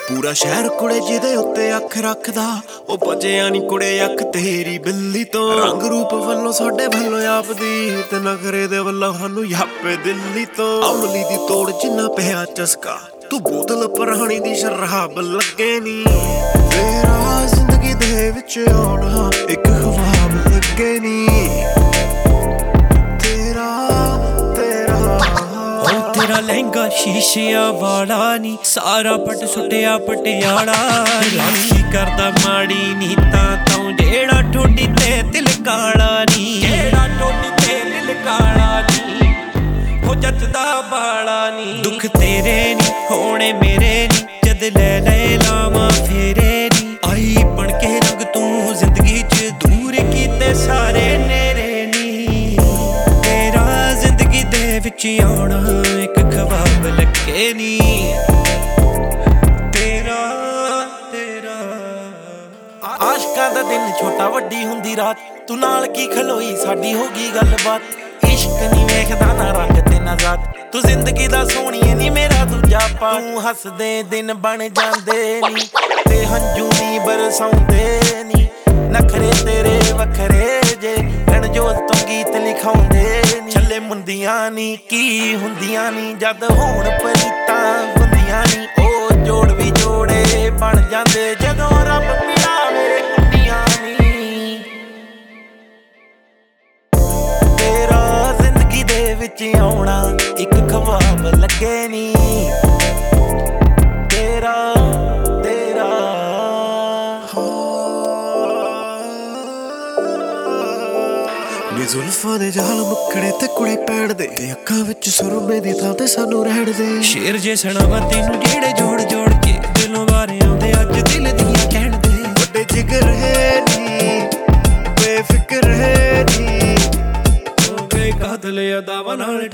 पूरा शहर कुड़े जिदे उत्ते अख रखदा ओ बजिया नी कुड़े अख तेरी बिल्ली तो रंग रूप वल्लों साडे वल्लों आपदी ते नखरे दे वल्लों सानू यापे दिल्ली तो अमली दी तोड़ जिन्ना पिया चस्का तू बोतल पुरानी दी शराब लगे नी तेरा जिंदगी दे विच आउणा इक ख्वाब लगे नी तेरा लहंगा शीशिया वाला नी सारा पट सुटिया पटियाला राखी करदा माड़ी नी तां जेड़ा ठोडी ते दिल काला नी जेड़ा ठोडी ते दिल काला नी हो जचदा बाला नी दुख तेरे नी होने मेरे नी जद ले लावां फेरे नी आई बन के रंग तू जिंदगी च दूर कीते सारे नेरे नी तेरा जिंदगी दे विच आउणा इक ख्वाब लगे नी तेरा तेरा आशकां दा दिन छोटा वड्डी हुंदी रात तू नाल की खलोई साडी हो गई गलबात इश्क नी वेखदा ना रंग ते ना जात तू जिंदगी दा सोहणीए नी मेरा दूजा पा तू हसदे दिन बन जांदे नी ते हंजू नी बरसाउंदे नी नखरे तेरे वखरे जे रणजोत तो गीत लिखाउंदे नी छले मुंदियां नी की हुंदियां नी जद होण परीतां हुंदियां नी ओ जोड़ भी जोड़े बन जांदे जदों रब मिलावे कुंडियां नी तेरा जिंदगी दे विच आउणा इक ख्वाब लगे नी तेरा तेरा जुल्फां दे जाल मुक्कड़े ते कुड़े पैण दे अक्खां विच सुरमे दी थां ते सानू रहण दे शेर जे सुणावां तैनू जेड़े जोड़ जोड़ के दिलों वारे आउंदे अज दिल दियां कहण दे वड्डे जिगर है नी बेफिक्र है नी हो गए कातल अदावां नाल